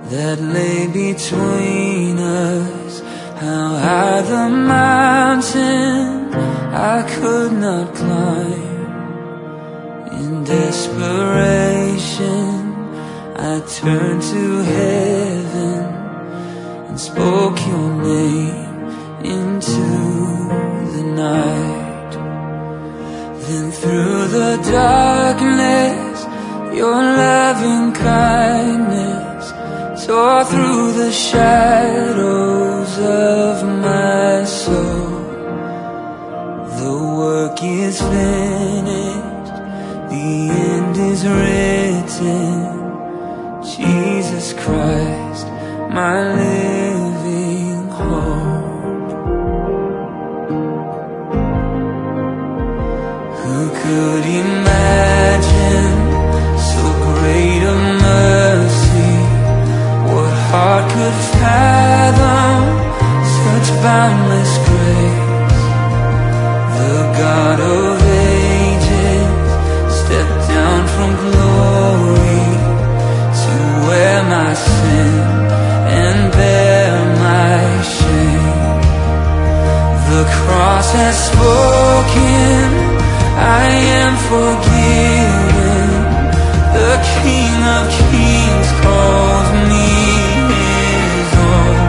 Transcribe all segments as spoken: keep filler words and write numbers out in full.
that lay between us. How high the mountain I could not climb. In desperation I turned to heaven and spoke your name into the night. Then through the darkness your loving kindness tore through the shadows of my soul. The work is finished, the end is written. Jesus Christ, my living hope. Who could imagine so great a mercy? What heart could fathom such boundless grace? The God of ages stepped down from glory to wear my sin and bear my shame. The cross has spoken, I am forgiven. The King of Kings calls me his own.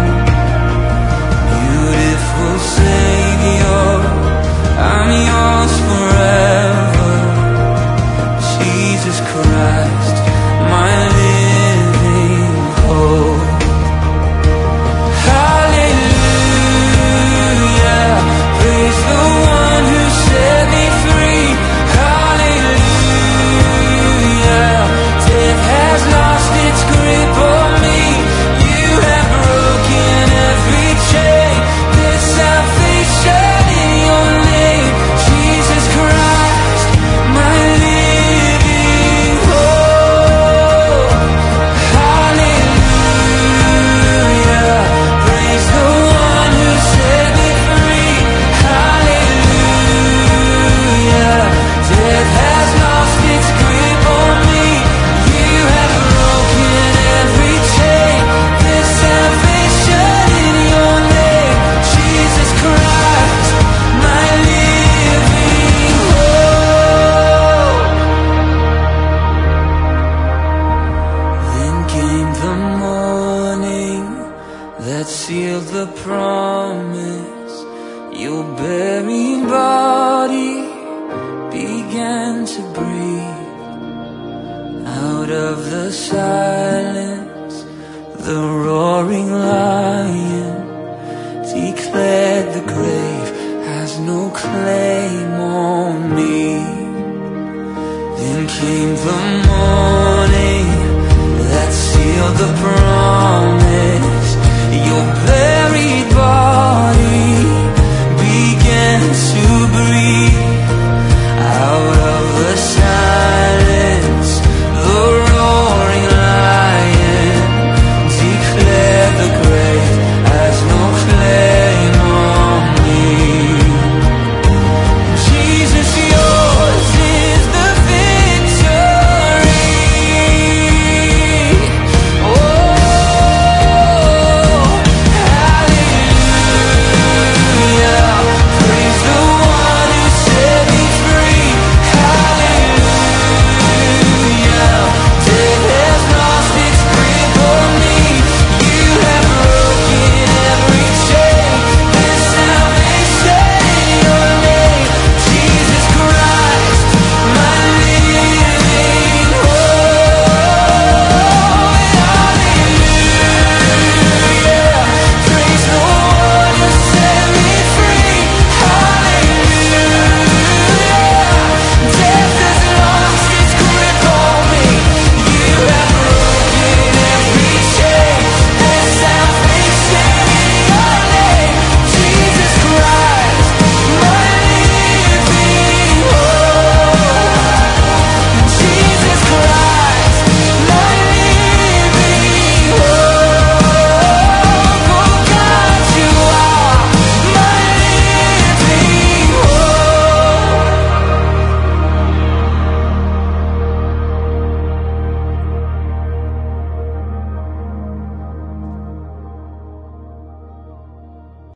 Beautiful Savior, I'm yours forever. Jesus Christ, my living hope. Hallelujah, praise the one who set me free. Hallelujah, death has lost its grip on me. You have broken every chain. There's salvation in your name. Jesus Christ, my living hope. Hallelujah, praise the one who set me free. Hallelujah, death has lost its grip on me. You have broken every chain. There's salvation in your name. Jesus Christ, my living hope. Then came the morning that sealed the promise. Your buried body began to breathe. Out of the silence, the roaring lion declared the grave has no claim on me. Then came the morning that sealed the promise.